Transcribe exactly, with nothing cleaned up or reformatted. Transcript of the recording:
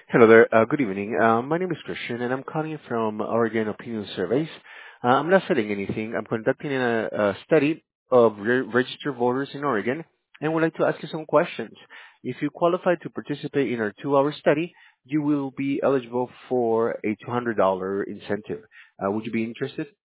Hello there. Uh, good evening. Uh, my name is Christian, and I'm calling you from Oregon Opinion Surveys. Uh, I'm not selling anything. I'm conducting a, a study of re- registered voters in Oregon, and would like to ask you some questions. If you qualify to participate in our two-hour study, you will be eligible for a two hundred dollars incentive. Uh, would you be interested?